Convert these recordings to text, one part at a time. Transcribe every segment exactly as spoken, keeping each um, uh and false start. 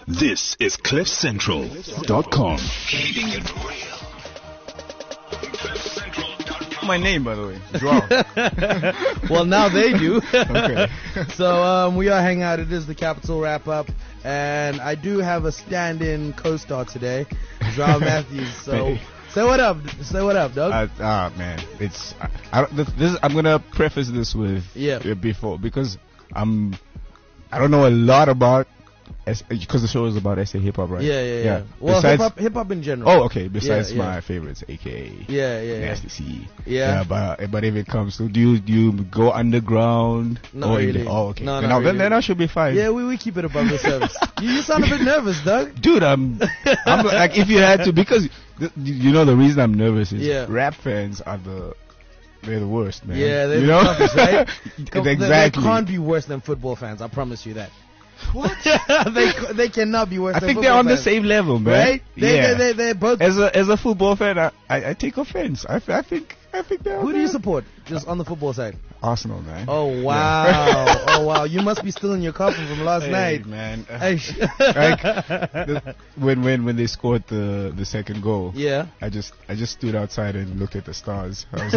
This is cliff central dot com. Keeping it real. My name, by the way, Joao. Well, now they do. Okay. So um, we are hanging out. It is the Capital Wrap Up, and I do have a stand-in co-star today, Joao Matthews. So Hey. say what up. Say what up, Doug. Uh, ah, man, it's. I, I, don't- this, this, I'm gonna preface this with Yeah. uh, before because I'm. I don't know a lot about. Because the show is about S A hip hop, right? yeah, yeah, yeah. Well, Besides, hip hop, hip hop in general. oh, okay. Besides Yeah, yeah. my favorites, aka Yeah, yeah, yeah. Nasty C. Yeah. but but if it comes to do you do you go underground? Not or in really. the- oh, okay. No, then, not I'll- then, really. then I should be fine. Yeah, we, we keep it above the surface. you, you sound a bit nervous, Doug. Dude, I'm, I'm like, if you had to, because th- you know the reason I'm nervous is Yeah. rap fans are the, they're the worst, man. Yeah, they're you the know? toughest, right? Come- they- Exactly. They can't be worse than football fans. I promise you that. What? they c- they cannot be worse. I than think they're football on the fans, same level, man. right? They, yeah. they, they, they're both. as a as a football fan, I, I, I take offense. I, f- I think I think they're. Who do you they're- support? Just on the football side. Arsenal, man. Oh wow! Oh wow! You must be still in your coffin from last Hey, night. man. Hey, sh- Like, the, when when when they scored the the second goal, yeah. I just I just stood outside and looked at the stars. I was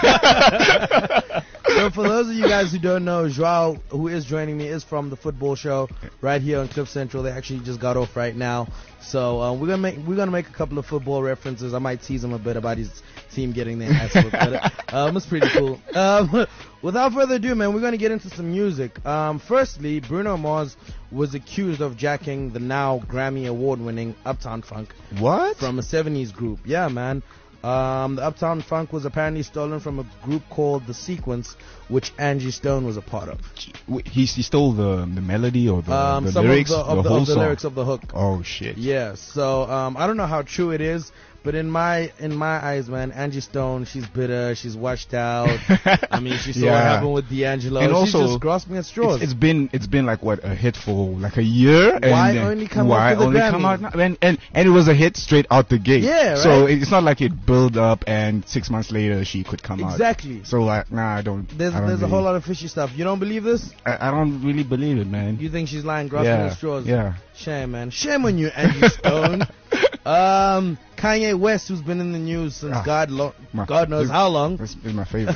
like, So for those of you guys who don't know, Joao, who is joining me, is from the football show right here on Cliff Central. They actually just got off right now, so um, we're gonna make we're gonna make a couple of football references. I might tease him a bit about his team getting their ass whipped, but um, it's pretty cool. Um, without further ado, man, we're gonna get into some music. Um, firstly, Bruno Mars was accused of jacking the now Grammy award-winning Uptown Funk what? from a seventies group. Yeah, man. Um, the Uptown Funk was apparently stolen from a group called The Sequence, which Angie Stone was a part of. Wait, he, he stole the the melody or the, Um, the some lyrics, of the, of the, whole of the song. lyrics of the hook. Oh shit! Yeah, so um, I don't know how true it is, but in my in my eyes, man, Angie Stone, she's bitter, she's washed out. I mean, she saw what Yeah. happened with D'Angelo. And she's also, just grasping at straws. It's, it's been it's been like what a hit for like a year. Why and then- only come why out for the only Grammy? come out now? And, and and it was a hit straight out the gate. Yeah, So right? it's not like it built up and six months later she could come out. Exactly. So like, nah, I don't. There's I don't there's a really, whole lot of fishy stuff. You don't believe this? I, I don't really believe it, man. You think she's lying, grasping yeah. at straws? Yeah. Shame, man. Shame on you, Angie Stone. um, Kanye West, who's been in the news since Ah, God lo- my- God knows this- how long. This is my favorite.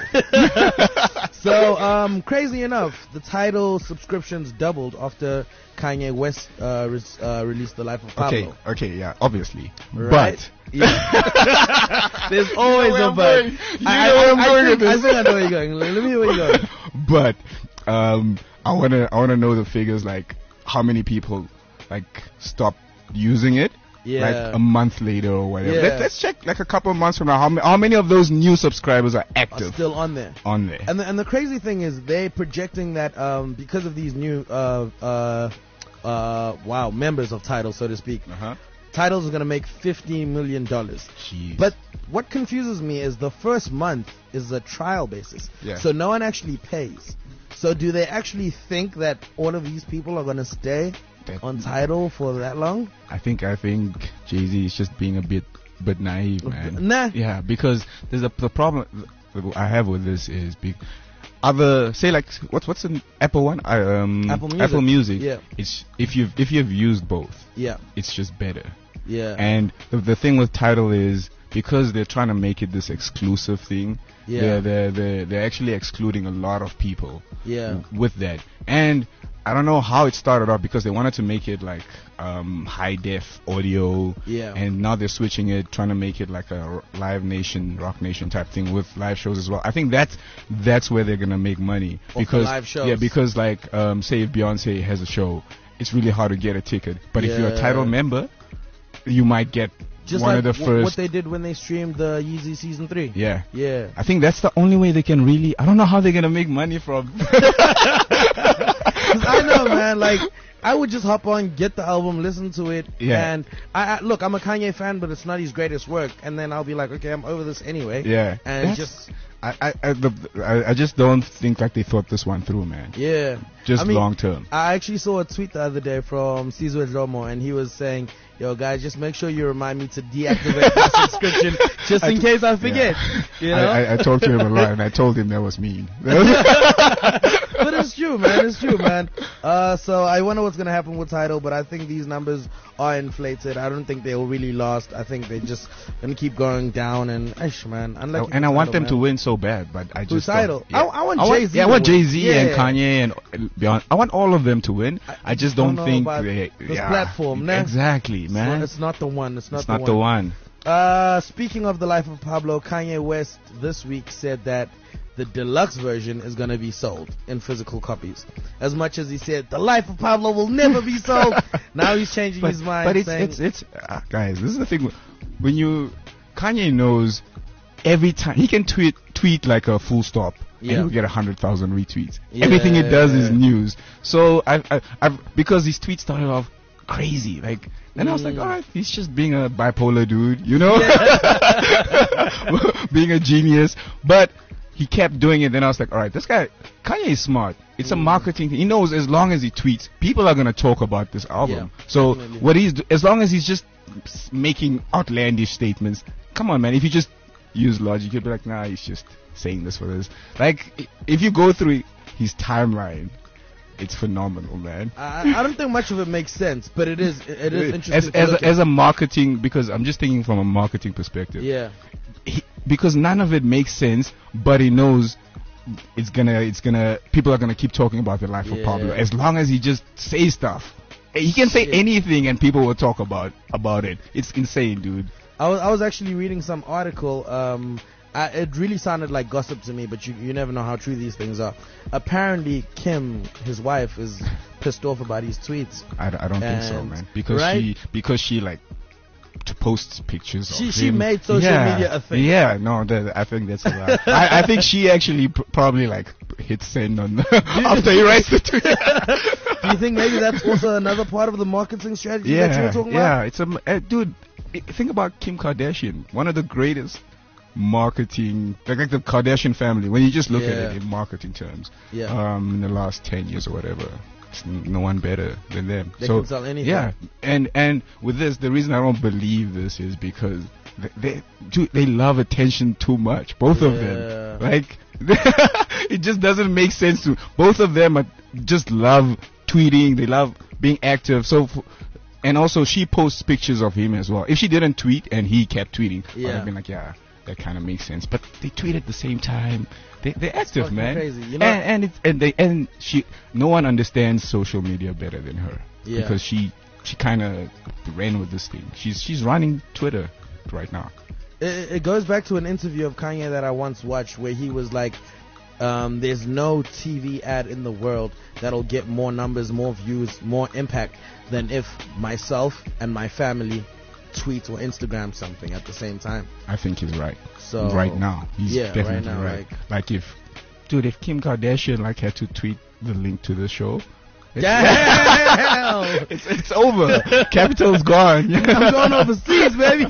So, um, crazy enough, the Tidal subscriptions doubled after Kanye West uh, res- uh, released The Life of Pablo. okay. Okay. Yeah. Obviously. Right? But. Yeah. There's always where a I'm but. going. You I, know where I'm I, going I with think, I this. think I know where you're going. Let let me hear where you're going. But um, I wanna I wanna know the figures, like how many people like stopped using it, Yeah. like a month later or whatever. Yeah. Let's, let's check like a couple of months from now. How, ma- how many of those new subscribers are Are active still on there. on there? And the, and the crazy thing is they're projecting that um, because of these new uh, uh, uh, wow members of Tidal, so to speak, Uh-huh. Tidal is going to make fifteen million dollars. Jeez. But what confuses me is the first month is a trial basis, Yeah. so no one actually pays. So do they actually think that all of these people are going to stay That- on Tidal for that long? I think I think Jay Z is just being a bit bit naive, man. Nah. Yeah, because there's a the problem I have with this is be, other say like what's what's an Apple one? I, um, Apple Music. Apple Music. Yeah. It's if you've if you've used both, Yeah, it's just better. yeah, And the, the thing with Tidal is because they're trying to make it this exclusive thing. Yeah. They're they're they're, they're actually excluding a lot of people. yeah. w- With that, and I don't know how it started off because they wanted to make it like um, high def audio. Yeah. And now they're switching it, trying to make it like a r- Live Nation, Rock Nation type thing with live shows as well. I think that's that's where they're gonna make money the because live shows. yeah, because like um, say if Beyonce has a show, it's really hard to get a ticket. But if you're a Yeah. Tidal member, you might get Just one like of the w- what first. they did when they streamed the Yeezy season three. Yeah. Yeah. I think that's the only way they can really. I don't know how they're gonna make money from. 'Cause I know, man. Like, I would just hop on, get the album, listen to it, Yeah. and I, I look. I'm a Kanye fan, but it's not his greatest work. And then I'll be like, okay, I'm over this anyway. Yeah. And That's- just I I I, the, I I just don't think like they thought this one through, man. yeah. Just I mean, long term. I actually saw a tweet the other day from Sizwe Dlomo, and he was saying, yo, guys, just make sure you remind me to deactivate the subscription, just in case I forget. You know? I, I, I talked to him a lot, and I told him that was mean. But it's it's true, man. It's true, man. Uh, so I wonder what's gonna happen with Tidal, but I think these numbers are inflated. I don't think they will really last. I think they're just gonna keep going down. And ish, man. Unlucky And I for want Tidal, them man. to win so bad, but I Who's just don't. Tidal? Yeah. I, I want I Jay want, Z. yeah, I want Jay Z and yeah. Kanye and Beyonce. I want all of them to win. I, I just don't, don't know think about they, this yeah, platform, nah. Exactly, It's man. not, it's not the one. It's not, It's the, not one. the one. Uh, speaking of the life of Pablo, Kanye West this week said that the deluxe version is going to be sold in physical copies. As much as he said the life of Pablo will never be sold, now he's changing But, his mind. but it's saying, it's it's uh, guys. This is the thing. When you Kanye knows every time he can tweet tweet like a full stop. Yeah. And he'll get a hundred thousand retweets. Yeah. Everything he does is news. So I, I, I've because his tweets started off crazy, like, and I was like, Mm. all right, he's just being a bipolar dude, you know, being a genius. But he kept doing it. Then I was like, all right, this guy, Kanye is smart. It's a Mm. marketing thing. He knows as long as he tweets, people are gonna talk about this album. Yeah, so definitely. what he's do- as long as he's just s- making outlandish statements. Come on, man. If you just use logic, you'd be like, nah, he's just saying this for this. Like, i- if you go through his timeline, it's phenomenal, man. I, I don't think much of it makes sense, but it is it is interesting. As to as look a, as a marketing, because I'm just thinking from a marketing perspective. at. Yeah. He, because none of it makes sense, but he knows it's gonna it's gonna people are gonna keep talking about the life of Yeah. Pablo as long as he just says stuff. He can say Shit. anything and people will talk about about it. It's insane, dude. I was I was actually reading some article. Um, I, it really sounded like gossip to me, but you you never know how true these things are. Apparently, Kim, his wife, is pissed off about his tweets. I, d- I don't think so, And- man. Because right? she because she like to post pictures. She- of she him. made social yeah, media a thing. Yeah, no, that, I think that's a lie. I, I think she actually pr- probably like hit send on after he writes the tweet. Do you think maybe that's also another part of the marketing strategy that you were Yeah, talking yeah. about? It's a m- uh, dude. i- Think about Kim Kardashian, one of the greatest marketing, like, like the Kardashian family. When you just look Yeah. at it in marketing terms, Yeah. um, in the last ten years or whatever, it's n- no one better than them. They so can sell anything. yeah, and and with this, the reason I don't believe this is because they they, dude, they love attention too much. Both of them, Yeah. like, it just doesn't make sense to. Both of them are, just love tweeting. They love being active. So. F- And also, she posts pictures of him as well. If she didn't tweet and he kept tweeting, I'd Yeah. have been like, yeah, that kind of makes sense. But they tweet at the same time. They, they're active, fucking man. crazy, you know? And and, it's, and they and she, no one understands social media better than her Yeah. because she she kind of ran with this thing. She's she's running Twitter right now. It, it goes back to an interview of Kanye that I once watched where he was like, um, there's no T V ad in the world that'll get more numbers, more views, more impact than if myself and my family tweet or Instagram something at the same time. I think he's right. So right now, he's yeah, right definitely now, right. like- Like if, dude, if Kim Kardashian like had to tweet the link to the show. Damn! it's it's over. Capital's gone. I'm going overseas, baby.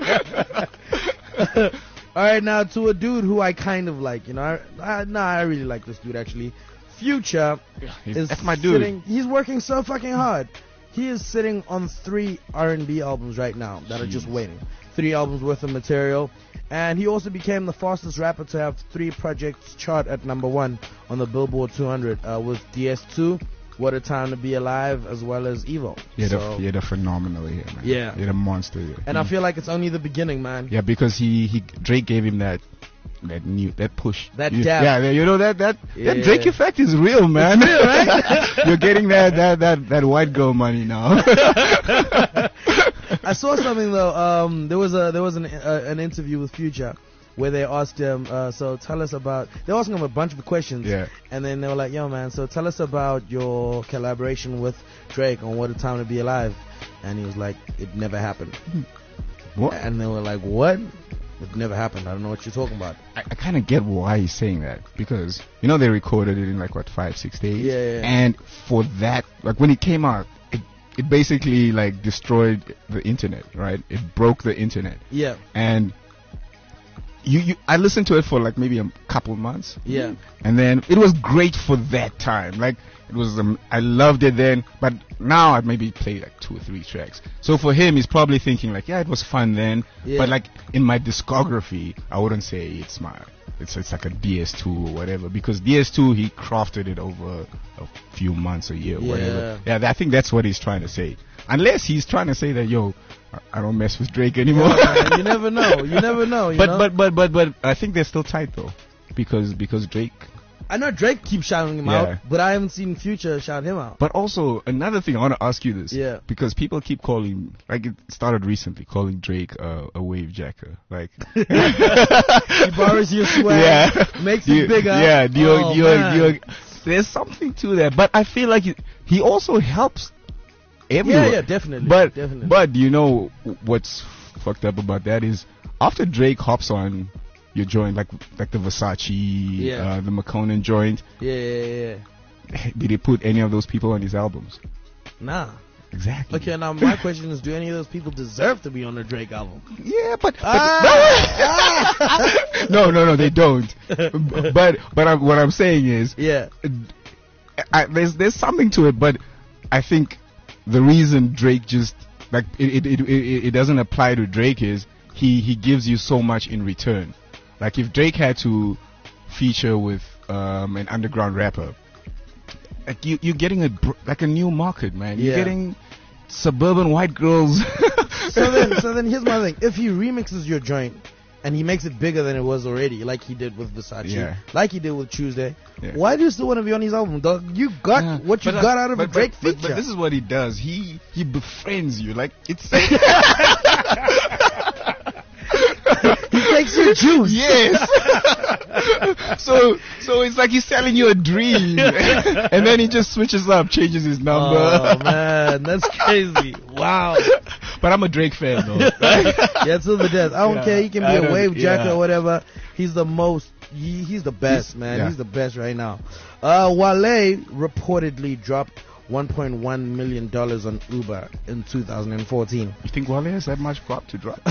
All right, now to a dude who I kind of like. You know, I, I, nah, I really like this dude actually. Future He's- is that's my dude. sitting. He's working so fucking hard. He is sitting on three R and B albums right now that are just Jeez. waiting. Three albums worth of material. And he also became the fastest rapper to have three projects chart at number one on the Billboard two hundred uh, with D S two, What a Time to Be Alive, as well as Evo. He had, So- a, he had a phenomenal year, man. Yeah. He had a monster year. and I feel like it's only the beginning, man. Yeah, because he, he Drake gave him that that new that push. That you, dab. Yeah, you know that that Yeah. that Drake effect is real, man. real, right? You're getting that that that that white girl money now. I saw something though. Um, there was a there was an uh, an interview with Future where they asked him. Uh, so tell us about. They were asking him a bunch of questions. Yeah. And then they were like, "Yo, man. So tell us about your collaboration with Drake on What a Time to Be Alive." And he was like, "It never happened." What? And they were like, "What? It never happened. I don't know what you're talking about." I, I kind of get why he's saying that because you know they recorded it in like what five six days. Yeah, yeah, yeah. And for that, like when it came out, it it basically like destroyed the internet, right? It broke the internet. Yeah. And you, you I listened to it for like maybe a couple months. Yeah. And then it was great for that time. Like it was, um, I loved it then. But now I'd maybe play like two or three tracks. So for him, he's probably thinking like, yeah, it was fun then. Yeah. But like in my discography, I wouldn't say it's my it's it's like a D S two or whatever, because D S two he crafted it over a few months, a year, Yeah. whatever. Yeah, I think that's what he's trying to say. Unless he's trying to say that, yo, I- I don't mess with Drake anymore. Yeah, man, you never know. You never know. You but know? but but but but I think they're still tight though, because because Drake. I know Drake keeps shouting him Yeah. out, but I haven't seen Future shout him out. But also another thing, I want to ask you this. Yeah. Because people keep calling, like it started recently, calling Drake uh, a wave jacker. Like He borrows your swag, yeah, makes Do it you- bigger. Yeah, do you, Oh, do you, man. do you, there's something to that, but I feel like he, he also helps everyone. Yeah, yeah, definitely. But definitely. but you know what's fucked up about that is after Drake hops on your joint, like like the Versace, Yeah. uh, the McConan joint, yeah, yeah, yeah. did he put any of those people on his albums? Nah. Exactly. Okay, now my question is, do any of those people deserve to be on the Drake album? Yeah, but, but Ah! no, no, no, they don't. But but I, what I'm saying is, Yeah. I, there's there's something to it, but I think the reason Drake just like it it, it it it doesn't apply to Drake is he he gives you so much in return. Like if Drake had to feature with um, an underground rapper, like you you're getting a br- like a new market, man. You're Yeah. getting suburban white girls. So then, so then here's my thing. If he remixes your joint and he makes it bigger than it was already, like he did with Versace, Yeah. like he did with Tuesday, Yeah. why do you still want to be on his album, dog? You got Yeah. what you But, uh, got out of but, a Drake but, but, feature. but this is what he does. He he befriends you. Like it's he takes your juice. yes. so so it's like he's selling you a dream, and then he just switches up, changes his number. Oh man, that's crazy. Wow. But I'm a Drake fan though. Yeah, to the death. I don't Yeah, care. He can be I a don't- wave jacker yeah. or whatever. He's the most. He, he's the best, He's- man. yeah. He's the best right now. Uh, Wale reportedly dropped one point one million dollars on Uber in two thousand fourteen. You think Wale has that much guap to drop?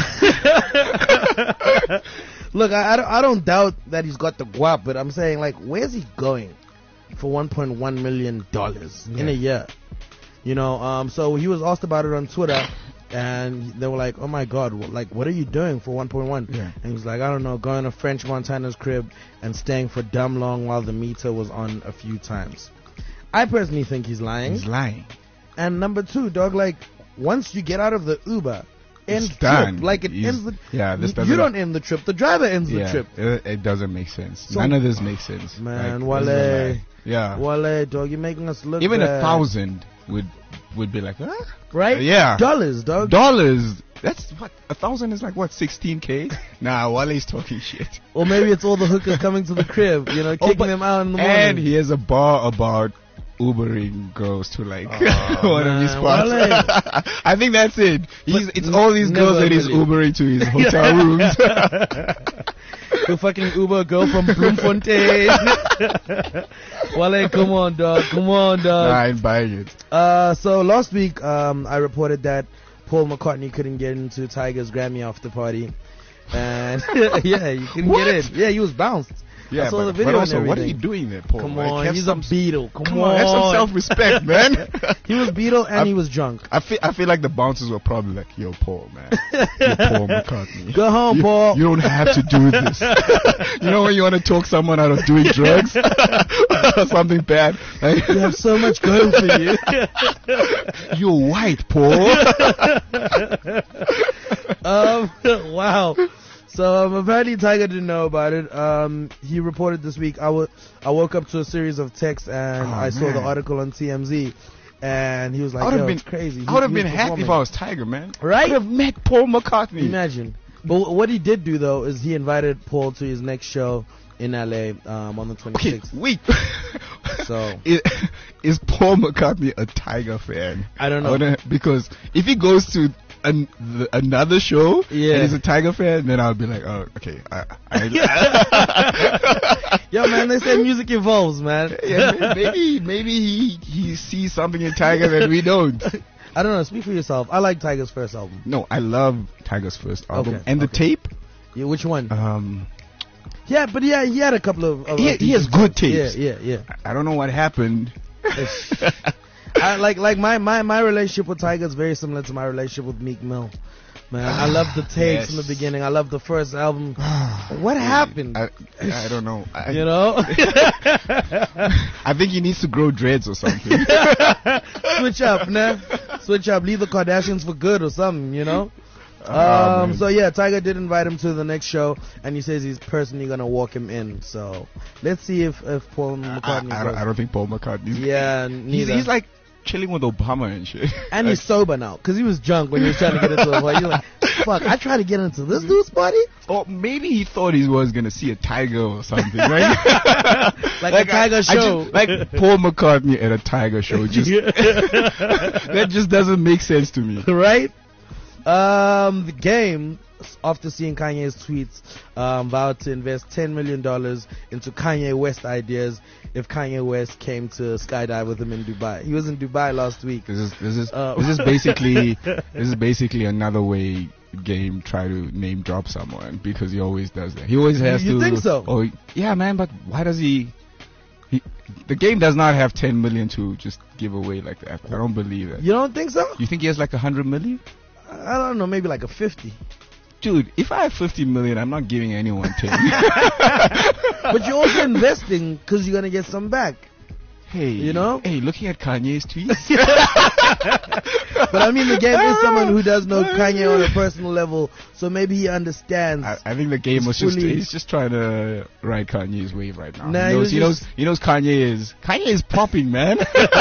Look, I, I, don't, I don't doubt that he's got the guap, but I'm saying, like, where's he going for one point one million dollars in a year? You know, um, so he was asked about it on Twitter, and they were like, oh my God, wh- like, what are you doing for one point one? Yeah. And he's like, I don't know, going to French Montana's crib and staying for dumb long while the meter was on a few times. I personally think he's lying. He's lying. And number two, dog, like, once you get out of the Uber, end It's done. trip. Like, it He's- ends the yeah, this you doesn't- don't end the trip, the driver ends the Yeah, trip. it, it doesn't make sense. So- None of this makes sense. Man, Like, this is a Wale. lie. Yeah. Wale, dog, you're making us look Even bad. a thousand would would be like, huh? Right? Yeah. Dollars, dog. Dollars. That's what a thousand is like. What sixteen k? Nah, Wale's talking shit. Or maybe it's all the hookers coming to the crib, you know, Oh, kicking but- them out in the morning. And he has a bar about Ubering girls to like Oh, one of his man, spots. Wale. I think that's it. He's But it's all these girls never that he's really. Ubering to his hotel rooms. Go fucking Uber a girl from Bloemfontein. Wale, come on, dog. Come on, Nah, dog. I ain't buying it. Uh, so last week, um, I reported that Paul McCartney couldn't get into Tiger's Grammy after party. And yeah, you couldn't What? get in. Yeah, he was bounced. Yeah, I saw but, the video but also, and what are you everything. doing there, Paul? Come Like, on, have he's some, a Beatle. Come, Come on, on, have some self-respect, man. He was Beatle and I- he was drunk. I feel I feel like the bouncers were probably like, "Yo, Paul, man, you're Paul McCartney. Go home, you, Paul." You don't have to do this. You know when you want to talk someone out of doing drugs or something bad. Like, You have so much going for you. you're white, Paul. um, wow. So um, apparently Tiger didn't know about it. Um, he reported this week. I wa- I woke up to a series of texts and Oh, I saw the man. article on T M Z, and he was like, I would "Yo, have been it's crazy." He- I would have he been was happy if performing. I was Tiger, man. Right? I would have met Paul McCartney. Imagine. But w- what he did do though is he invited Paul to his next show in L A um, on the Okay, twenty-sixth. wait. So is, is Paul McCartney a Tiger fan? I don't know. wanna- because if he goes to an, the, another show Yeah. and he's a Tiger fan, then I'll be like, oh, okay. I, I, Yo, man, they say music evolves, man. yeah, maybe maybe he he sees something in Tiger that we don't. I don't know. Speak for yourself. I like Tiger's first album. No, I love Tiger's first album Okay, and the okay. tape. Yeah, which one? Um, yeah, but yeah, he had a couple of. of he, of he has decent good songs. tapes. Yeah, yeah, yeah. I don't know what happened. I, like like my, my, my relationship with Tiger is very similar to my relationship with Meek Mill. Man, I love the takes Yes. in the beginning. I love the first album. What happened? I, I don't know. I, you know? I think he needs to grow dreads or something. Switch up, nah. Switch up. Leave the Kardashians for good or something, you know? Oh, um, man. so yeah, Tiger did invite him to the next show, and he says he's personally gonna walk him in. So let's see if, if Paul I, McCartney I, don't, goes. I don't think Paul McCartney's. Yeah, He's, neither. he's like chilling with Obama and shit. and he's sober now, because he was drunk when he was trying to get into a party. He's like, fuck, I tried to get into this dude's party? Or maybe he thought he was gonna see a tiger or something, right? Like, a Tiger I- I show. just- like Paul McCartney at a tiger show. Just that just doesn't make sense to me. Right? Um, the game, after seeing Kanye's tweets, um, vowed to invest ten million dollars into Kanye West ideas if Kanye West came to skydive with him in Dubai. He was in Dubai last week. This is this is Uh, this is basically this is basically another way Game try to name drop someone, because he always does that. He always has You to. think so? Oh yeah, man. But why does he? He the Game does not have ten million to just give away like that. I don't believe that. You don't think so? You think he has like a hundred million? I don't know, maybe like a fifty. Dude, if I have fifty million, I'm not giving anyone ten. But you're also investing because you're going to get some back. Hey, You know? Hey, looking at Kanye's tweets. But I mean, the Game is someone who does know Kanye on a personal level, so maybe he understands. I, I think the Game He's was just fully- he's just trying to ride Kanye's wave right now. Nah, he he knows was he just- knows he knows Kanye is Kanye is popping, man.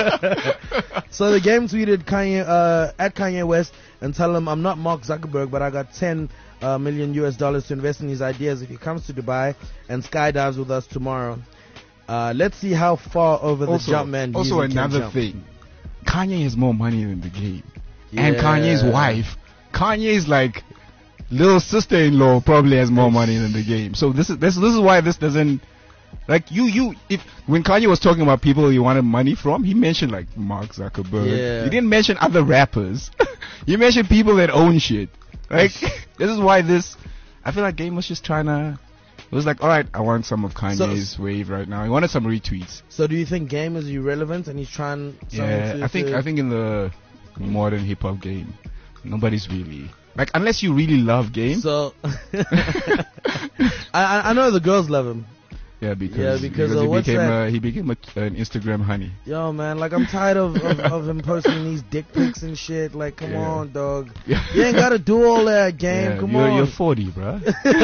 So the Game tweeted Kanye uh, at Kanye West and tell him, I'm not Mark Zuckerberg, but I got ten uh, million U S dollars to invest in his ideas if he comes to Dubai and skydives with us tomorrow. Uh, let's see how far over the also, jump man he also is and can another jump. thing, Kanye has more money than the Game, and Yeah. Kanye's wife, Kanye's like little sister-in-law, probably has more money than the Game. So this is this this is why this doesn't. Like you, you, if when Kanye was talking about people he wanted money from, he mentioned like Mark Zuckerberg. Yeah. He didn't mention other rappers. He mentioned people that own shit. Like this is why this. I feel like Game was just trying to. It was like, all right, I want some of Kanye's wave right now. He wanted some retweets. So do you think Game is irrelevant and he's trying someone Yeah, to, I think to I think in the modern hip hop game, nobody's really like unless you really love Game. So I, I I know the girls love him. Yeah, because, Yeah, because, uh, he what's became that? a, he became a, an Instagram honey. Yo, man, like I'm tired of, of, of him posting these dick pics and shit. Like, come Yeah. on, dog. Yeah. You ain't gotta do all that, Game. Yeah, come you're, on. you're forty, bro.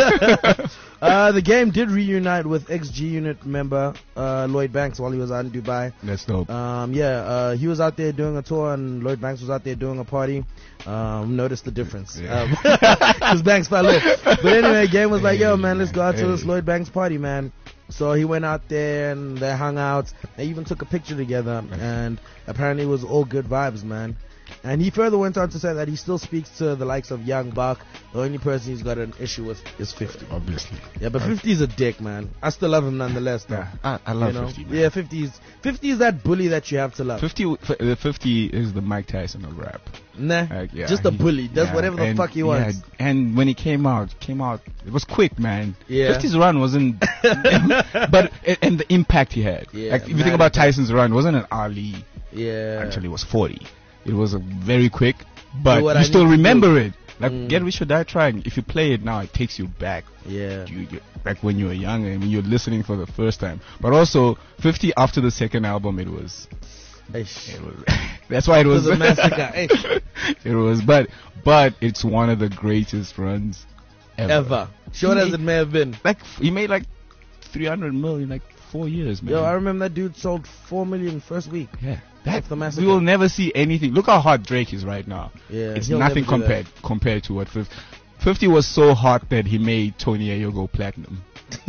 uh, the Game did reunite with ex-G Unit member uh, Lloyd Banks while he was out in Dubai. That's dope. Um, yeah, uh, he was out there doing a tour and Lloyd Banks was out there doing a party. Um, noticed the difference. Yeah. Because Banks fell off. But anyway, Game was like, yo, Hey, man, let's go out to this hey. Lloyd Banks party, man. So he went out there and they hung out. They even took a picture together. And apparently it was all good vibes, man. And he further went on to say that he still speaks to the likes of Young Buck. The only person he's got an issue with is fifty. Obviously. Yeah, but fifty is a dick, man. I still love him nonetheless, though. Yeah, I, I love You know? fifty. Man. Yeah, fifty is fifty is that bully that you have to love. fifty, f- uh, fifty is the Mike Tyson of rap. Nah, Like, yeah, just a he- bully. Does yeah, whatever the and- fuck he yeah, wants. and when he came out, came out, it was quick, man. Yeah. fifty's run wasn't, but and, and the impact he had. Yeah, like if you mad think about impact. Tyson's run, it wasn't an Ali. Yeah. Actually, it was forty. It was a very quick, but what you I still need to remember do. it. Like Mm. Get Rich or Die Trying. If you play it now, it takes you back. Yeah. You, you, back when you were young and when you were listening for the first time. But also, fifty after the second album, it was. Eish. It was that's why it was. was a massacre. Eish. It was, but but it's one of the greatest runs ever. Ever. Short He as made- it may have been. Like he made like three hundred million like four years, man. Yo, I remember that dude sold four million first week. Yeah, That's that the we massacre. will never see anything. Look how hot Drake is right now. Yeah, It's he'll nothing never do compared compared to what fifty. fifty was so hot that he made Tony Ayo go platinum.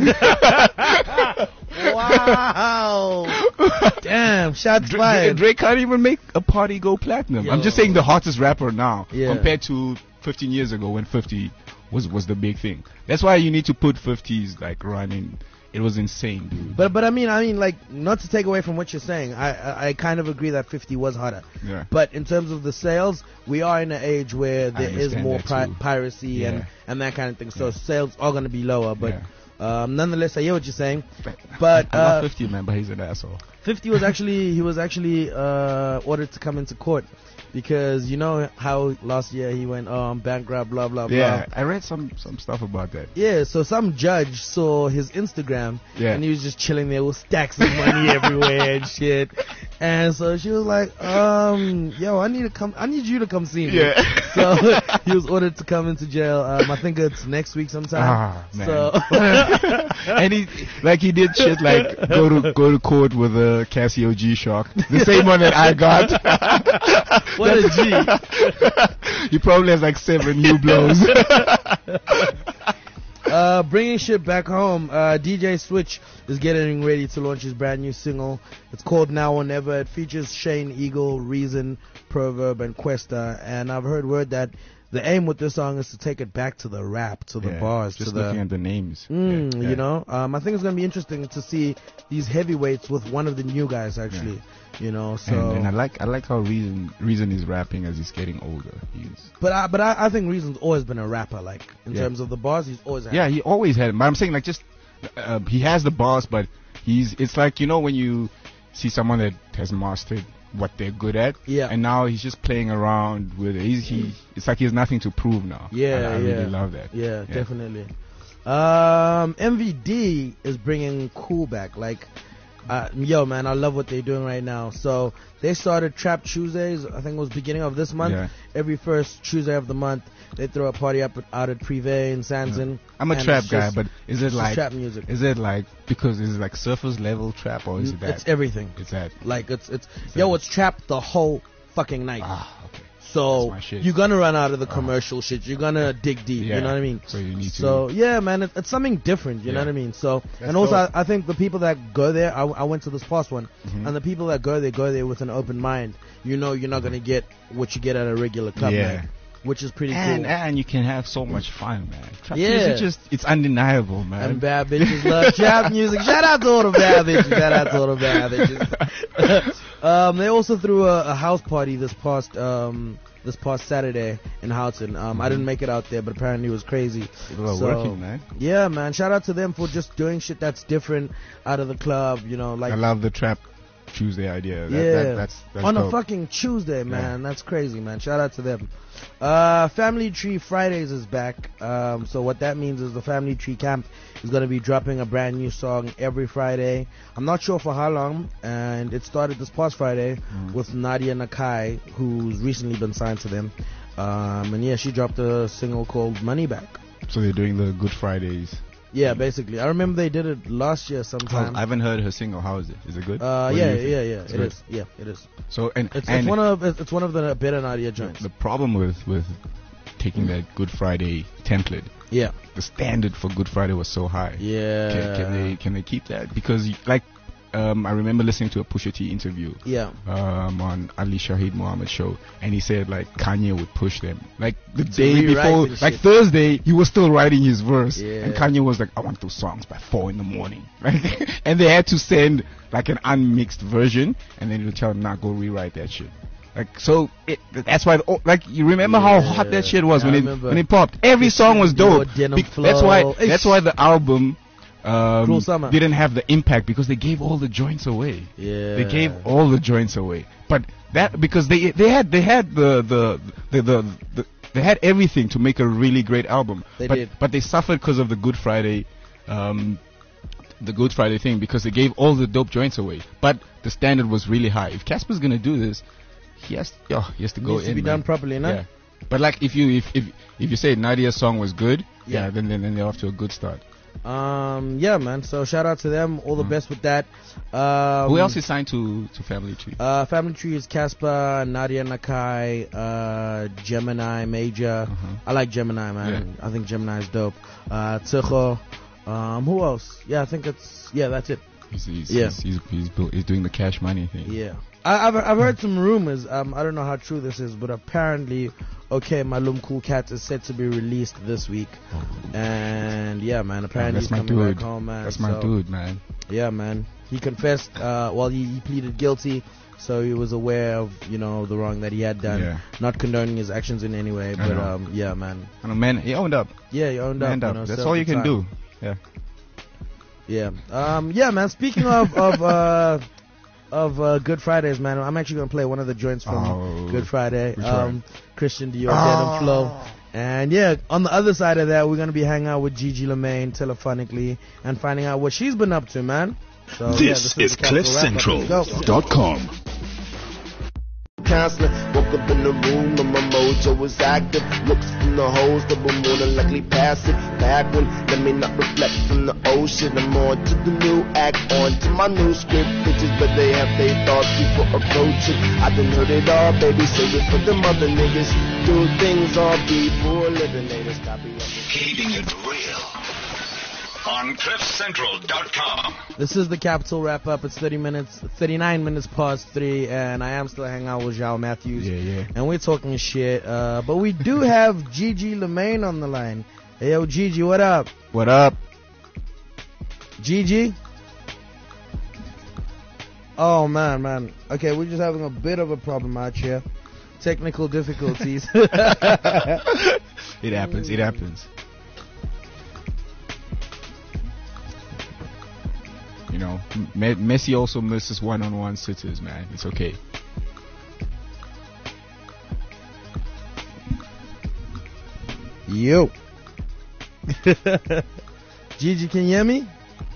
Wow. Damn, shots Dra- fired. Drake can't even make a party go platinum. I'm just Yo. saying the hottest rapper now Yeah. compared to fifteen years ago when fifty was was the big thing. That's why you need to put fifties like running. It was insane, dude. But but I mean I mean like not to take away from what you're saying, I I, I kind of agree that fifty was hotter. Yeah. But in terms of the sales, we are in an age where there is understand more that pi- too. piracy Yeah. and and that kind of thing. So Yeah. sales are going to be lower. But Yeah. um, nonetheless, I hear what you're saying. But I love uh, fifty, man, but he's an asshole. fifty was actually he was actually uh, ordered to come into court because you know how last year he went oh I'm bankrupt blah blah blah. Yeah, I read some some stuff about that. Yeah, so some judge saw his Instagram Yeah. and he was just chilling there with stacks of money everywhere and shit. And so she was like, um, yo, I need to come I need you to come see me. Yeah. So he was ordered to come into jail. Um, I think it's next week sometime. Ah, man. So And he like he did shit like go to go to court with a Casio G-Shock, the same one that I got. what a G. He probably has like seven new blows. Uh, bringing shit back home, uh, D J Switch is getting ready to launch his brand new single. It's called Now or Never. It features Shane Eagle, Reason, Proverb, and Questa. And I've heard word that the aim with this song is to take it back to the rap, to the Yeah, bars, just to the looking at the names. Mm, Yeah, yeah. you know. Um, I think it's gonna be interesting to see these heavyweights with one of the new guys actually. You know, so. And, and I like I like how Reason Reason is rapping as he's getting older. He's But I, but I, I think Reason's always been a rapper. Like in Yeah. terms of the bars, he's always had. yeah, he always had it. But I'm saying like just uh, he has the bars, but he's it's like you know when you see someone that has mastered what they're good at, Yeah. and now he's just playing around with it. He's, he it's like he has nothing to prove now. Yeah, and I yeah. really love that. Yeah, Yeah. definitely. Um, M V D is bringing cool back. Like, uh, yo, man, I love what they're doing right now. So they started Trap Tuesdays. I think it was beginning of this month. Yeah. Every first Tuesday of the month, they throw a party up at, out at Privé in Sanson. I'm a And trap it's guy, just- but is it it's just like trap music? is it like because is it like surface level trap or is it that? It's everything. It's that. Like it's it's It's yo, that. it's trap the whole fucking night. Ah, okay. So That's my shit. you're gonna run out of the commercial shit. You're gonna dig deep. Yeah. You know what I mean? So you need to. So yeah, man, it, it's something different. You know Yeah. what I mean? So That's and also, I, dope. I think the people that go there, I, I went to this past one, Mhm. and the people that go there go there with an open mind. You know, you're not gonna get what you get at a regular club Yeah. night, which is pretty and cool. and you can have so much fun, man. Trap Yeah. music just it's undeniable, man. And bad bitches love trap music. Shout out to all the bad bitches. Shout out to all the bad bitches. um, they also threw a, a house party this past um, this past Saturday in Houghton. Um, I didn't make it out there, but apparently it was crazy. People are So, working, man. Yeah, man. Shout out to them for just doing shit that's different out of the club. You know, like I love the trap Tuesday idea. That, yeah, that, that's, that's on dope. a fucking Tuesday, man. That's crazy, man. Shout out to them. Uh, Family Tree Fridays is back. Um, so what that means is the Family Tree Camp is going to be dropping a brand new song every Friday. I'm not sure for how long, and it started this past Friday Mm. with Nadia Nakai, who's recently been signed to them. Um, and yeah, she dropped a single called Money Back. So they're doing the Good Fridays. Yeah, basically. I remember they did it last year sometime. I haven't heard her single. How is it? Is it good? Uh, What do yeah, you think? yeah, yeah. It's It good. is. Yeah, it is. So and It's, and it's one of it's one of the better Nadia joints. the problem with with taking that Good Friday template, Yeah, the standard for Good Friday was so high. yeah. Can, can they can they keep that? Because like um, I remember listening to a Pusha T interview Yeah, um, on Ali Shahid Muhammad show, and he said like Kanye would push them. Like the To day rewrite before, the like shit. Thursday, he was still writing his verse, Yeah. and Kanye was like, "I want those songs by four in the morning," right? And they had to send like an unmixed version, and then he'll tell him, "Nah, go rewrite that shit." Like so, it, that's why. Oh, like you remember how Yeah. hot that shit was Yeah, when I it remember. when it popped. Every This song is was your dope. denim Be- that's why. flow. That's Ish. why the album um, Cruel Summer. didn't have the impact because they gave all the joints away. yeah. They gave all the joints away, but that because they they had they had the the the, the, the they had everything to make a really great album. They but did. but they suffered because of the Good Friday, um, the Good Friday thing because they gave all the dope joints away. But the standard was really high. If Casper's gonna do this, he has oh, he has to It go needs to in. be man. done properly, no? Yeah. But like if you if if if you say Nadia's song was good, Yeah. yeah, then then, then they're off to a good start. Um, yeah, man. So shout out to them. All the Mm. best with that. Um, Who else is signed to to Family Tree? Uh, Family Tree is Casper, Nadia Nakai, uh, Gemini Major. Uh-huh. I like Gemini, man. I think Gemini is dope. Uh, Tsucho. Um, who else? Yeah, I think it's yeah, that's it. He's he's, Yeah. he's, he's, he's, built, he's doing the cash money thing. Yeah. I, I've I've heard some rumors. Um, I don't know how true this is, but apparently, okay, Malum Cool Cat is set to be released this week, and yeah, man. Apparently, that's he's my coming dude. back home, man. That's my So, dude, man. Yeah, man. He confessed. Uh, well, he, he pleaded guilty, so he was aware of you know the wrong that he had done. Yeah. Not condoning his actions in any way, I but know. um, yeah, man. I know, man. He owned up. Yeah, he owned up. Manned you up. know, That's served all you the can time. do. Yeah. Yeah. Um. Yeah, man. Speaking of of uh, of uh, Good Fridays, man. I'm actually gonna play one of the joints from Oh, Good Friday. which Um, one? Christian Dior, Oh. Dead and Flow. And yeah, on the other side of that, we're gonna be hanging out with Gigi Lemaine telephonically and finding out what she's been up to, man. So, yeah, This this is the Capital Wrap-Up. Let's go. cliff central dot com. Counselor, woke up in the room and my mojo was active. Looks from the hoes that were more than likely passive. Back when, let me not reflect from the ocean. I'm on to the new act, on to my new script. Bitches, but they have their thoughts before approaching. I done heard it all, baby, save it for them other niggas. Do things all before eliminators. Copy of it. Keeping it real on cliff central dot com. This is the Capital Wrap Up. It's thirty minutes, thirty-nine minutes past three, and I am still hanging out with Zhao Matthews. Yeah, yeah. And we're talking shit. Uh, but we do have Gigi Lemaine on the line. Hey, yo, Gigi, what up? What up? Gigi? Oh, man, man. Okay, we're just having a bit of a problem out here. Technical difficulties. It happens. It happens. You know, Me- Messi also misses one-on-one sitters, man. It's okay. Yo. Gigi, can you hear me?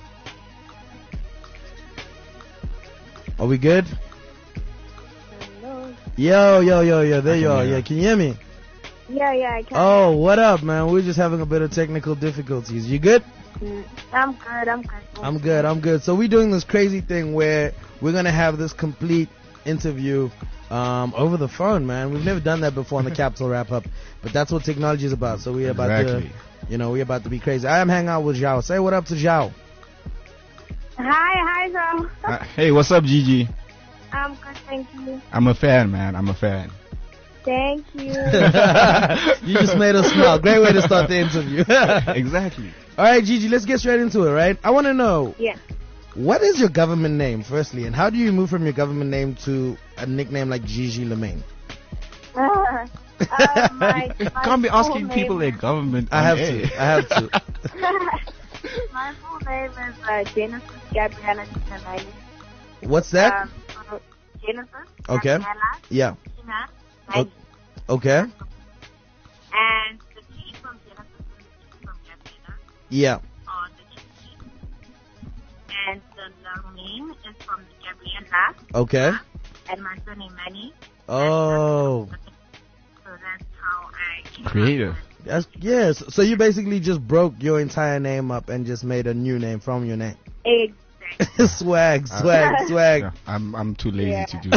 Are we good? Hello. Yo, yo, yo, yo. There I you can are. hear Yeah, you. can you hear me? Yeah, yeah, I can. Oh, what up, man? We're just having a bit of technical difficulties. You good? Mm, I'm good. I'm good. I'm good. I'm good. So we're doing this crazy thing where we're gonna have this complete interview um, over the phone, man. We've never done that before on the Capital Wrap Up, but that's what technology is about. So we're about Exactly. to, you know, we're about to be crazy. I am hanging out with Zhao. Say what up to Zhao. Hi, hi, Zhao. Uh, hey, what's up, Gigi? I'm good, thank you. I'm a fan, man. I'm a fan. Thank you. You just made us smile. Great way to start the interview. Exactly. All right, Gigi, let's get straight into it, right? I want to know, yeah. what is your government name, firstly, and how do you move from your government name to a nickname like Gigi Lemaine? Uh, uh, my, You my can't be full asking name people their is- government. I on have air. to. I have to. My full name is uh, Genesis Gabriella Chinamani. What's that? Um, so Genesis Okay. Gabriella Yeah. Chinamani. Okay. And the G from Genesis and the G from Gabriella Yeah. are the G. And the Lemaine is from Gabriella. Okay. And my surname Manny. Oh. So that's how I came up Creative. with- That's, yes. So you basically just broke your entire name up and just made a new name from your name. Exactly. swag, swag, swag. Yeah, I'm I'm too lazy Yeah. to do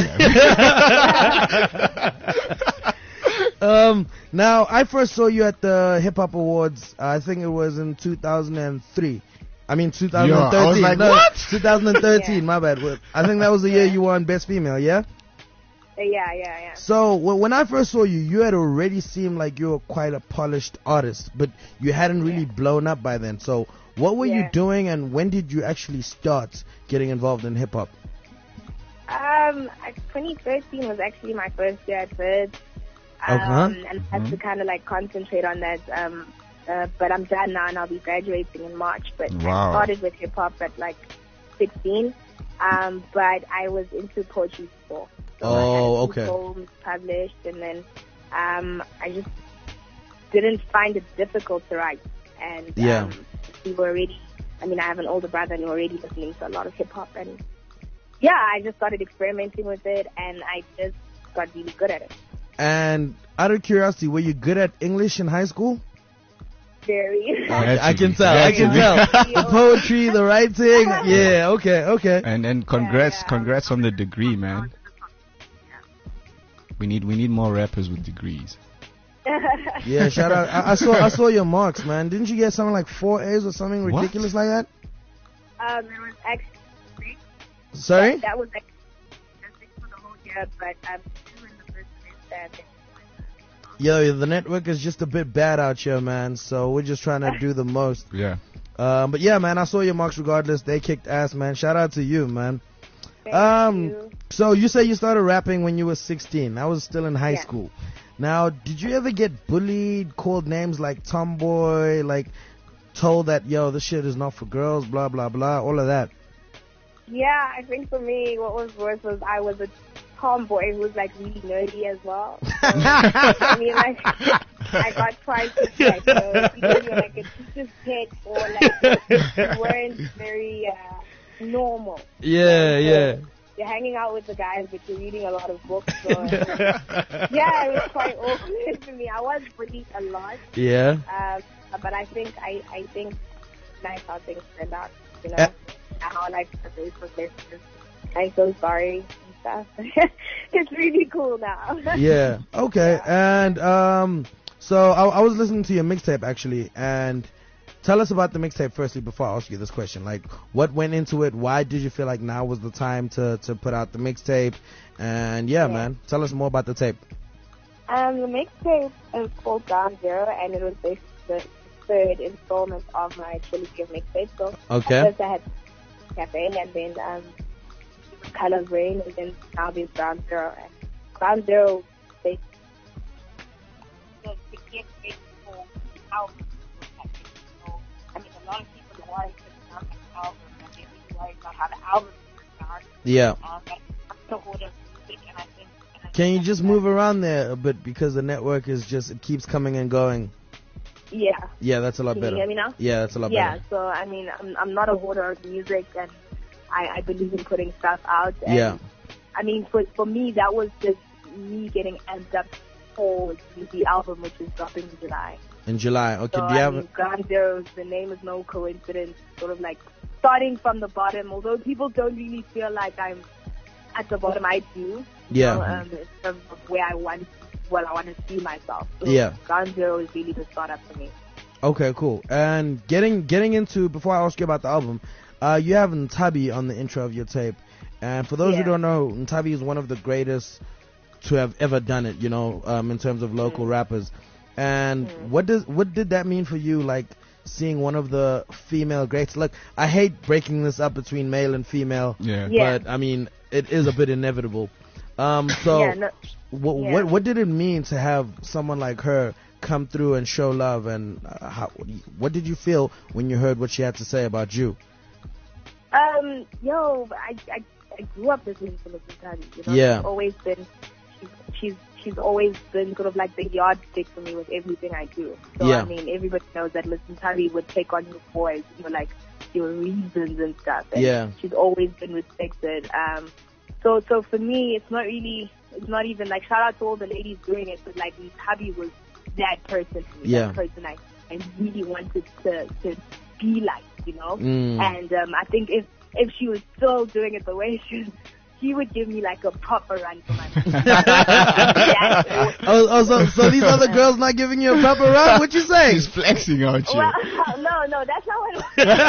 that. Um. Now, I first saw you at the Hip Hop Awards. Uh, I think it was in two thousand three. I mean, two thousand thirteen. Yo, I was like, no, what? twenty thirteen. Yeah. My bad. Well, I think that was the year you won Best Female. Yeah. Yeah, yeah, yeah. So wh- when I first saw you, you had already seemed like you were quite a polished artist, but you hadn't really Yeah. blown up by then. So what were you Yeah. doing, and when did you actually start getting involved in hip hop? Um, uh, twenty thirteen was actually my first year at Birds. Um, Okay. and I had to kind of like concentrate on that. Um, uh, but I'm done now and I'll be graduating in March. But Wow. I started with hip hop at like sixteen. Um, but I was into poetry before. So I had Oh, a few okay. Poems published, and then um, I just didn't find it difficult to write. And Yeah. um, we were already. I mean, I have an older brother, and we're already listening to a lot of hip hop. And yeah, I just started experimenting with it, and I just got really good at it. And out of curiosity, were you good at English in high school? Very. Had I to can be. tell. Had I to can be. tell. The poetry, the writing. Yeah. Okay. Okay. And and congrats, Yeah, yeah. congrats on the degree, man. We need we need more rappers with degrees. Yeah. Shout out. I, I saw. I saw your marks, man. Didn't you get something like four A's or something What? ridiculous like that? um, it was actually six. Sorry. That was like six for the whole year, but um, two in the first semester. and then Yo, the network is just a bit bad out here, man. So we're just trying to do the most. Yeah. Um, but yeah, man, I saw your marks regardless. They kicked ass, man. Shout out to you, man. Thank Um, you. So you say you started rapping when you were sixteen. I was still in high Yeah. school. Now, did you ever get bullied, called names like tomboy, like told that, yo, this shit is not for girls, blah, blah, blah, all of that? Yeah, I think for me, what was worse was I was a tomboy who was like really nerdy as well. So, I mean, like, I got twice as like, you know, either you're like a teacher's pet or like you weren't very uh, normal. Yeah, you know? yeah. So you're hanging out with the guys, but you're reading a lot of books. So, yeah, it was quite awkward for me. I was bullied a lot. Yeah. Um, but I think I, I think nice how things turned out. You know, Uh, how like the face was there. I'm so sorry and stuff. It's really cool now. Yeah. Okay. And um, so I, I was listening to your mixtape actually, and tell us about the mixtape firstly before I ask you this question. Like, what went into it? Why did you feel like now was the time to to put out the mixtape? And yeah, Yeah. man, tell us more about the tape. Um, the mixtape is called Ground Zero, and it was basically the third installment of my trilogy of mixtapes. So Okay. at first I had Cafe, and then um, Colors Rain, and then now there's Ground Zero. And Ground Zero basically the the get ready for the album. So, I mean, a lot of people are worried about the album, and they really worried about how the album is going to start. Yeah. Um, but I'm the order of music, and I think. And I Can you think just that- move around there a bit because the network is just it keeps coming and going. Yeah. Yeah, that's a lot Can better. you hear me now? Yeah, that's a lot Yeah, better. so I mean, I'm I'm not a hoarder of music, and I, I believe in putting stuff out. And, Yeah. I mean, for for me, that was just me getting amped up for the album, which is dropping in July. In July. Okay. So do you I have? mean, Ground Zero, the name is no coincidence. Sort of like starting from the bottom. Although people don't really feel like I'm at the bottom, I do. You Yeah. know, um, in terms of where I want, well, I want to see myself. So Yeah. Ground Zero is really the startup for me. Okay, cool. And getting getting into before I ask you about the album, uh, you have Ntabi on the intro of your tape, and for those who Yeah. don't know, Ntabi is one of the greatest to have ever done it. You know, um, in terms of local Mm. rappers. And Mm. what does what did that mean for you? Like seeing one of the female greats. Look, I hate breaking this up between male and female, Yeah. Yeah. but I mean it is a bit inevitable. Um, so yeah, no, what, Yeah. what what did it mean to have someone like her come through and show love? And uh, how, what did you feel when you heard what she had to say about you? Um, yo, I, I, I grew up listening to Miss Nthabi, you know. Yeah. She's always been, she's, she's, she's always been sort of like the yardstick for me with everything I do. So, Yeah. I mean, everybody knows that Miss Nthabi would take on your boys, you know, like your reasons and stuff. And Yeah. she's always been respected. Um, so, so for me, it's not really, it's not even like, shout out to all the ladies doing it, but like Nthabi was that person for me, Yeah. that person I, I really wanted to, to be like, you know. Mm. And um, I think if if she was still doing it the way she she would give me like a proper run for my money. Yeah. Oh, oh so, so these other girls not giving you a proper run? What you saying? He's flexing out you. Well, no, no, that's not what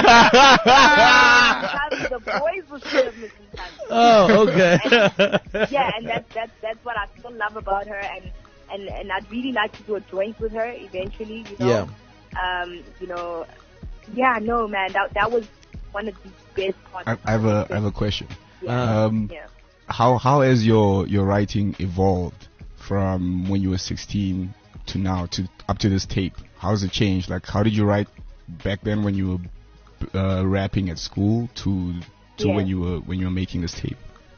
it was. The boys were scared of Miss Nthabi. Oh, okay. And, yeah, and that's that's that's what I still love about her, and and and I'd really like to do a joint with her eventually. You know. Yeah. Um. You know. Yeah. No, man. That that was one of the best parts. I, I have a I have a question. Yeah. Um, yeah. how how has your your writing evolved from when you were sixteen to now to up to this tape? How has it changed? Like, how did you write back then when you were uh, rapping at school to to Yeah. when you were when you were making this tape?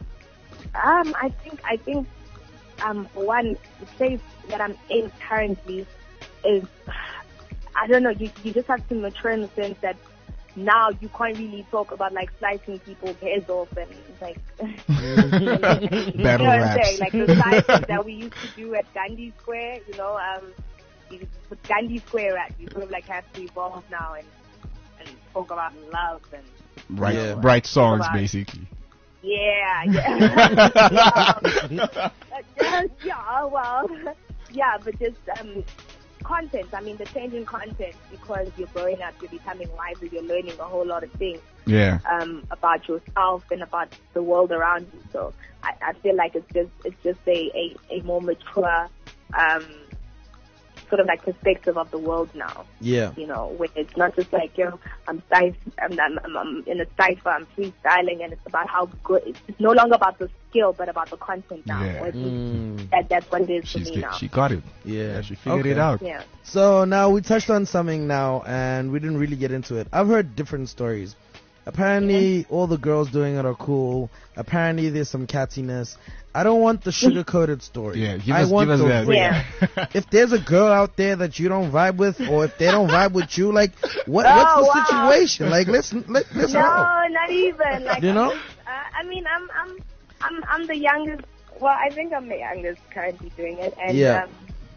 Um, I think I think um one the place that I'm in currently is I don't know. You you just have to mature in the sense that now you can't really talk about like slicing people's heads off and like Battle you know what I'm raps. saying? Like the slices that we used to do at Gandhi Square. You know, um, you- with Gandhi Square rap, you sort of like have to evolve now and and talk about love and Bright Yeah. bright songs, About- basically. yeah, yeah. yeah, yeah, well, yeah, but just um, content. I mean, the change in content because you're growing up, you're becoming wiser, you're learning a whole lot of things Yeah. um, about yourself and about the world around you. So I, I feel like it's just it's just a, a, a more mature um, sort of like perspective of the world now. Yeah. You know, when it's not just like, you know, I'm, stif- I'm, I'm, I'm, I'm in a cipher, I'm freestyling, and it's about how good, it's, it's no longer about the skill, but about the content now. Yeah. Or it's- Mm, That, that's what it is for She's me get, now. she got it. yeah. Yeah, she figured Okay. it out. Yeah. So now we touched on something now, and we didn't really get into it. I've heard different stories, apparently all the girls doing it are cool. Apparently there's some cattiness. I don't want the sugar-coated story. Yeah, give I us, want give us the that. real. Yeah. If there's a girl out there that you don't vibe with, or if they don't vibe with you, like, what, Oh, what's the wow. situation? Like, let's, let, let's No, know. not even. Like, You know? I'm just, uh, I mean, I'm, I'm, I'm, I'm the youngest. Well, I think I'm the youngest currently doing it, and Yeah. um,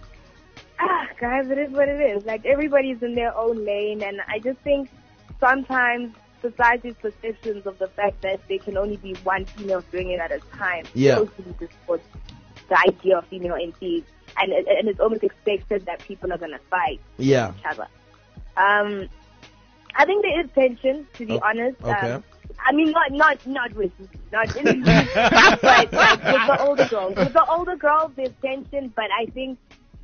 ah, guys, it is what it is. Like, everybody's in their own lane, and I just think sometimes society's perceptions of the fact that there can only be one female doing it at a time Yeah. totally distorts the idea of female M Cs, and it- and it's almost expected that people are gonna fight Yeah. each other. Um, I think there is tension, to be Oh, honest. okay. Um, I mean, not not not with me, not in but like with the older girls. With the older girls, there's tension, but I think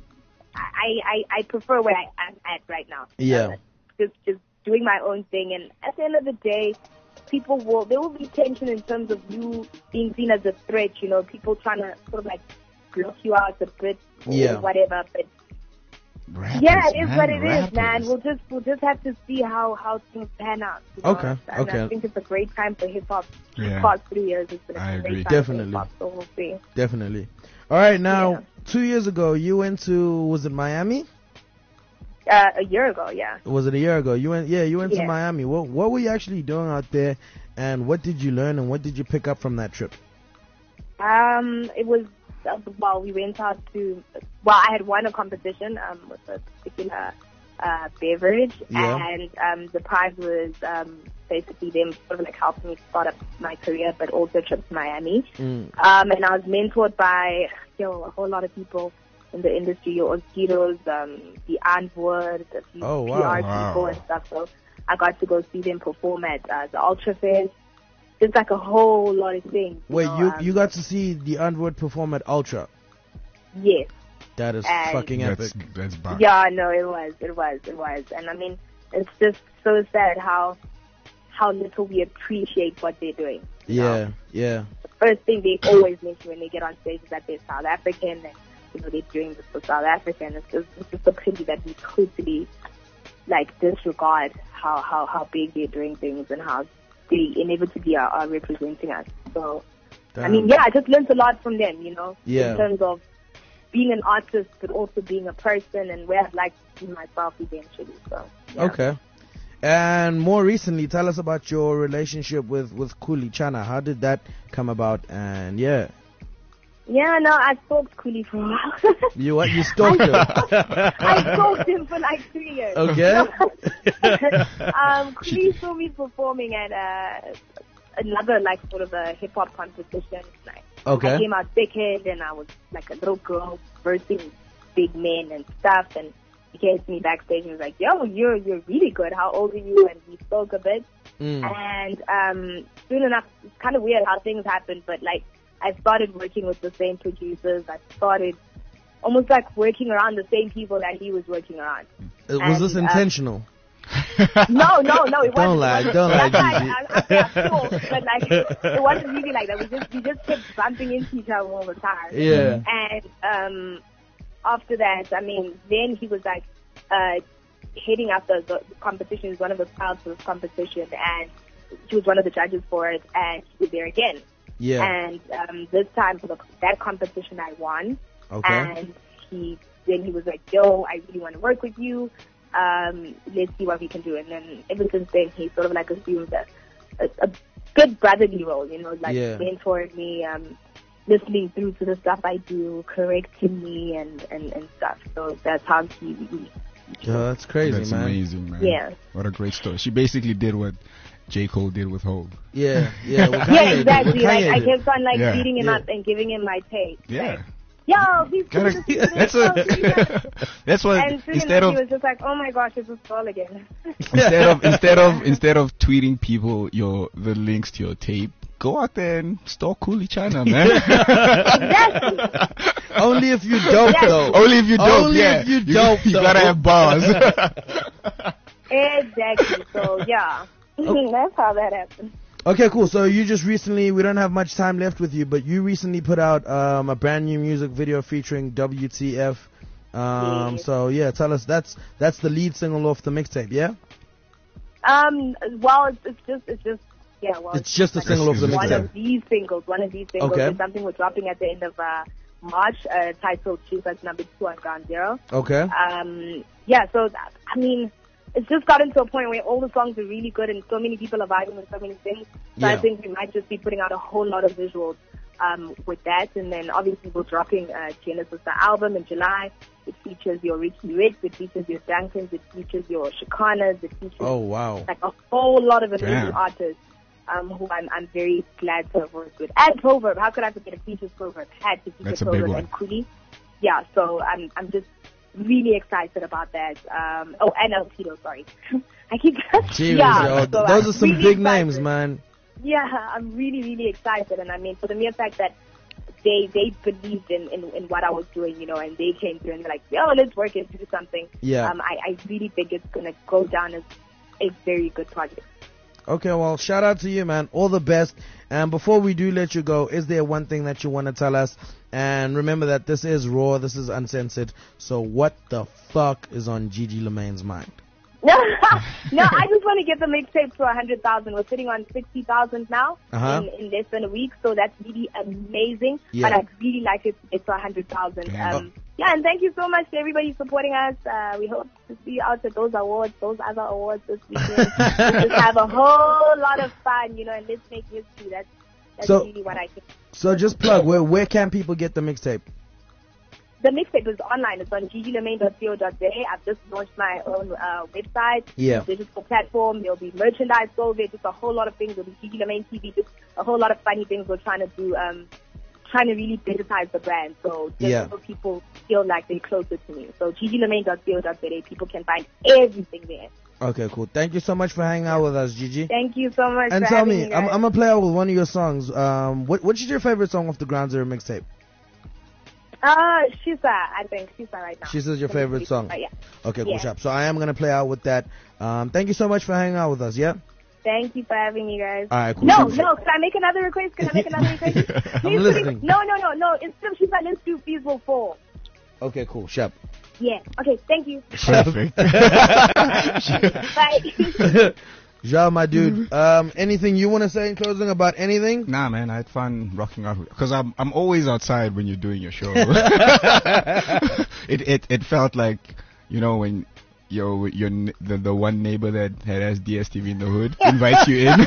I I, I prefer where I am at right now. Yeah. Uh, just just doing my own thing, and at the end of the day, people will there will be tension in terms of you being seen as a threat. You know, people trying to sort of like block you out a bit or Yeah. whatever, but. Rappers, Yeah, it is man, what it is, rappers. man. We'll just we'll just have to see how how things pan out. You know? Okay, And okay. I think it's a great time for hip hop. Yeah. The past three years, it's been a I great agree. time Definitely. For hip hop, so we'll see. Definitely. All right, now, Yeah. two years ago, you went to, was it Miami? Uh, a year ago, yeah. Was it a year ago? You went, yeah, you went to Yeah. Miami. What, what were you actually doing out there, and what did you learn, and what did you pick up from that trip? Um, it was uh, well, we went out to. Well, I had won a competition um with a particular uh beverage, Yeah. and um the prize was um basically them sort of like helping me start up my career, but also a trip to Miami. Mm. Um, and I was mentored by you know a whole lot of people in the industry, your Oskitos, um, the Antwoord, the few Oh, wow. P R Wow. people and stuff. So I got to go see them perform at uh, the Ultra Fest. Just like a whole lot of things. Wait, know, you um, you got to see the Unword perform at Ultra. Yes. That is And- fucking That's epic. that's bad. Yeah, no, it was, it was, it was. And I mean, it's just so sad how how little we appreciate what they're doing. you know? Yeah, yeah, The first thing they always mention when they get on stage is that they're South African and, you know, they're doing this for South Africa. And it's just, it's just a pity that we totally, like, disregard how, how, how big they're doing things and how they inevitably are, are representing us. So, I Damn. mean, yeah, I just learned a lot from them, you know, Yeah. in terms of being an artist, but also being a person and where I'd like to see myself eventually. So, yeah. Okay. And more recently, tell us about your relationship with with Kuli Chana. How did that come about? And yeah, Yeah, no, I stalked Kuli for a while. you what? You stalked her. I stalked him for like three years. Okay. um, Kuli saw me performing at uh, another like sort of a hip hop competition. Like, Okay. I came out second, and I was like a little girl versing big men and stuff. And he came to me backstage and was like, "Yo, you're you're really good. How old are you?" And we spoke a bit. Mm. And um, soon enough, it's kind of weird how things happen, but like I started working with the same producers. I started almost like working around the same people that he was working around. Uh, Was this And, uh, intentional? No, no, no, it wasn't. Don't lie, it wasn't. don't lie, That's why Gigi. I, I, I feel, but like it wasn't really like that. We just we just kept bumping into each other all the time. Yeah. And um, after that, I mean, then he was like uh, heading up the, the competition. He was one of the scouts for this competition, and he was one of the judges for it. And he was there again. Yeah. And um, this time for the, that competition, I won. Okay. And he then he was like, "Yo, I really want to work with you. Um, let's see what we can do." And then ever since then, he sort of like assumed a, a, a good brotherly role, you know, like Yeah. mentoring me, um, listening through to the stuff I do, correcting me, and and, and stuff. So that's how he. he Oh, that's crazy, That's man. amazing, man. Yeah. What a great story. She basically did what J. Cole did with Hov. Yeah, yeah. What Kanye yeah, did, exactly. what Like Kanye I did. kept on like Yeah. beating him Yeah. up and giving him my tape. Yeah. Like, Yo, he's Gotta- doing this, that's he's doing what. this. That's what. And soon Instead enough, of he was just like, "Oh my gosh, it's a skull again." instead of instead of instead of tweeting people your the links to your tape, go out there and stalk Kuli Chana, man. Exactly. Only if you dope, Yeah. though. Only if you don't. Only yeah. if you don't, You, though. gotta have bars. Exactly. So yeah, that's how that happened. Okay, cool. So you just recently, we don't have much time left with you, but you recently put out um, a brand new music video featuring W T F. Um, Yes. So yeah, tell us, that's that's the lead single off the mixtape, yeah? Um, well, it's, it's just, it's just, yeah, well. It's just a like single of the one mixtape. of these singles, one of these singles. Okay. It's something we're dropping at the end of uh, March, uh, titled Choose Number Two on Ground Zero. Okay. Um, yeah, so, that, I mean, it's just gotten to a point where all the songs are really good and so many people are vibing with so many things. So Yeah. I think we might just be putting out a whole lot of visuals um, with that. And then obviously we're dropping uh, Genesis, the album in July. It features your Richie Rich, it features your Duncans, it features your Chicanas, it features Oh, wow. like a whole lot of amazing Damn. artists um, who I'm, I'm very glad to have worked with. And Proverb, how could I forget? It features Proverb, had to feature That's a big Proverb one. and Kuli. Yeah, so I'm I'm just really excited about that. Um, oh, and El Tito, sorry. I keep Jeez, yeah, yo, so those I'm are some really big excited. names, man. Yeah, I'm really, really excited. And I mean, for the mere fact that they they believed in, in, in what I was doing, you know, and they came through and they're like, yo, let's work and do something. Yeah. Um, I, I really think it's going to go down as a very good project. Okay, well, shout out to you, man. All the best. And before we do let you go, is there one thing that you want to tell us? And remember that this is raw, this is uncensored. So what the fuck is on Gigi Lemaine's mind? No, no, I just want to get the mixtape to one hundred thousand. We're sitting on sixty thousand now Uh-huh. in, in less than a week, so that's really amazing. Yeah. But I'd really like it to get to one hundred thousand. Damn. Um, yeah, and thank you so much to everybody supporting us. Uh, we hope to see you out at those awards, those other awards this weekend. Let's just have a whole lot of fun, you know, and let's make history. That's, that's So- really what I think. So just plug, where where can people get the mixtape? The mixtape is online. It's on gigi lemaine dot co dot za. I've just launched my own uh, website, Yeah. digital platform. There'll be merchandise sold there, just a whole lot of things. There'll be Gigi Lemaine T V, just a whole lot of funny things we're trying to do, um, trying to really digitize the brand. So just Yeah. so people feel like they're closer to me. So gigi lemaine dot co dot za. People can find everything there. Okay, cool. Thank you so much for hanging out with us, Gigi. Thank you so much And for tell having me, me, I'm, guys. I'm gonna play out with one of your songs. Um, what which is your favorite song off the Ground Zero mixtape? Uh, Shisa, I think. Shisa right now. Shisa's your favorite song? Uh, yeah. Okay, cool, Yeah. shop. So I am gonna play out with that. Um, thank you so much for hanging out with us. Yeah. Thank you for having me, guys. All right, cool. No, no. Can I make another request? Can I make another request? I'm Please, listening. please. No, no, no, no. Instead of Shisa, let's do Feasible four. Okay, cool, shop. Yeah. Okay. Thank you. Perfect. Bye. Ja, my dude. Um, anything you want to say in closing about anything? Nah, man, I had fun rocking out because I'm I'm always outside when you're doing your show. it it it felt like, you know, when your your n- the the one neighbor that had has D S T V in the hood invites you in.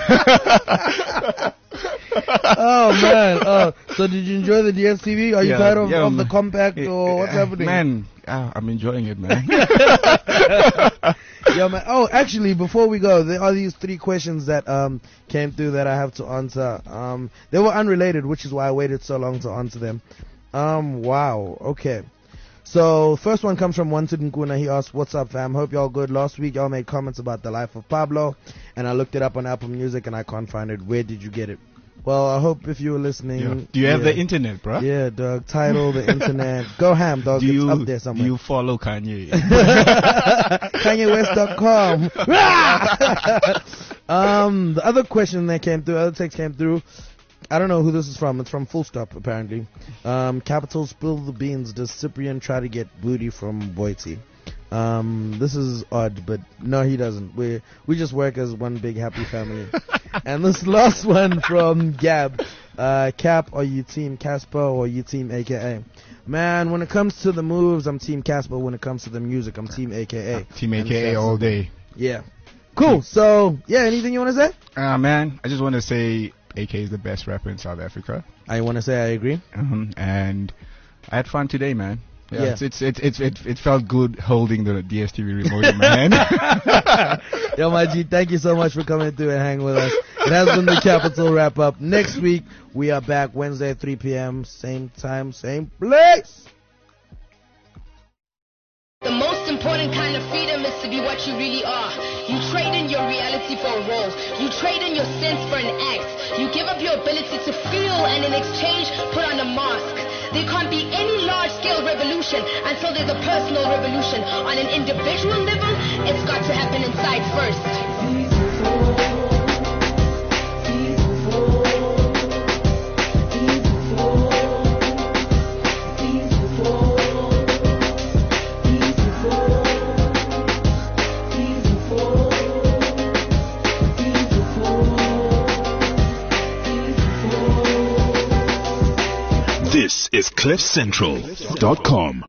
Oh man. Oh, so did you enjoy the D S T V? Are you Yeah, tired of, yeah, of the man. compact or what's Uh, happening? Man, ah, I'm enjoying it, man. Yeah, man. Oh, actually, before we go, there are these three questions that um came through that I have to answer. Um, they were unrelated, which is why I waited so long to answer them. Um, wow. Okay. So, first one comes from Wanted Nkuna. He asked, "What's up, fam? Hope y'all good. Last week, y'all made comments about the life of Pablo, and I looked it up on Apple Music, and I can't find it. Where did you get it?" Well, I hope if you were listening. Yeah. Do you have yeah. the internet, bro? Yeah, dog. Title, the internet. Go ham, dog. Do it's you up there do somewhere. you follow Kanye? Kanye West dot com. um, the other question that came through, other text came through. I don't know who this is from. It's from Full Stop, apparently. Um, Capital spill the beans. Does Cyprian try to get booty from Boiti? Um, this is odd, but no, he doesn't. We we just work as one big happy family. And this last one from Gab. Uh, Cap, are you Team Casper or are you Team A K A? Man, when it comes to the moves, I'm Team Casper. When it comes to the music, I'm Team A K A. Team A K A all day. Yeah. Cool. So, yeah, anything you want to say? Ah, man, I just want to say A K is the best rapper in South Africa. I want to say I agree. Um, and I had fun today, man. Yeah, Yeah. It's, it's, it's, it's, it, it felt good holding the D S T V remote in my hand. Yo, my G, thank you so much for coming through and hanging with us. It has been the Capital Wrap Up. Next week, we are back Wednesday at three p.m. Same time, same place. The most important kind of freedom is to be what you really are. You trade in your reality for a role. You trade in your sense for an act. You give up your ability to feel and in exchange put on a mask. There can't be any large-scale revolution until there's a personal revolution. On an individual level, it's got to happen inside first. This is cliff central dot com.